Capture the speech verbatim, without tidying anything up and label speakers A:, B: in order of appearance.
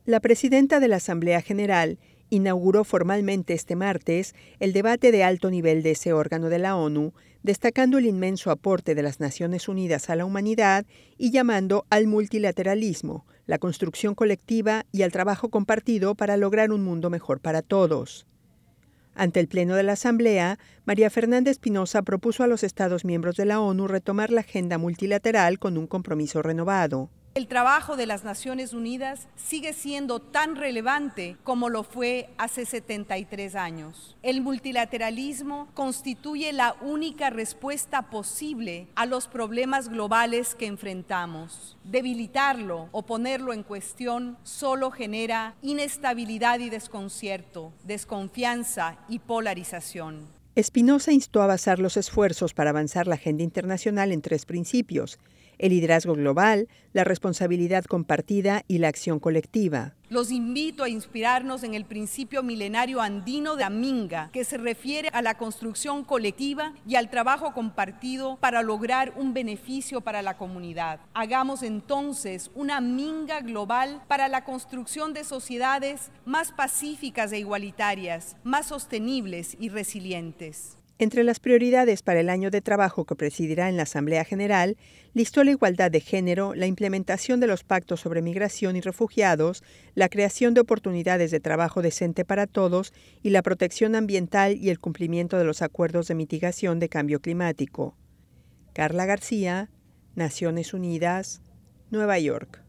A: La presidenta de la Asamblea General inauguró formalmente este martes el debate de alto nivel de ese órgano de la ONU, destacando el inmenso aporte de las Naciones Unidas a la humanidad y llamando al multilateralismo, la construcción colectiva y al trabajo compartido para lograr un mundo mejor para todos. Ante el Pleno de la Asamblea, María Fernanda Espinosa propuso a los Estados miembros de la ONU retomar la agenda multilateral con un compromiso renovado.
B: El trabajo de las Naciones Unidas sigue siendo tan relevante como lo fue hace setenta y tres años. El multilateralismo constituye la única respuesta posible a los problemas globales que enfrentamos. Debilitarlo o ponerlo en cuestión solo genera inestabilidad y desconcierto, desconfianza y polarización.
A: Espinosa instó a basar los esfuerzos para avanzar la agenda internacional en tres principios: el liderazgo global, la responsabilidad compartida y la acción colectiva.
B: Los invito a inspirarnos en el principio milenario andino de la minga, que se refiere a la construcción colectiva y al trabajo compartido para lograr un beneficio para la comunidad. Hagamos entonces una minga global para la construcción de sociedades más pacíficas e igualitarias, más sostenibles y resilientes.
A: Entre las prioridades para el año de trabajo que presidirá en la Asamblea General, listó la igualdad de género, la implementación de los pactos sobre migración y refugiados, la creación de oportunidades de trabajo decente para todos y la protección ambiental y el cumplimiento de los acuerdos de mitigación de cambio climático. Carla García, Naciones Unidas, Nueva York.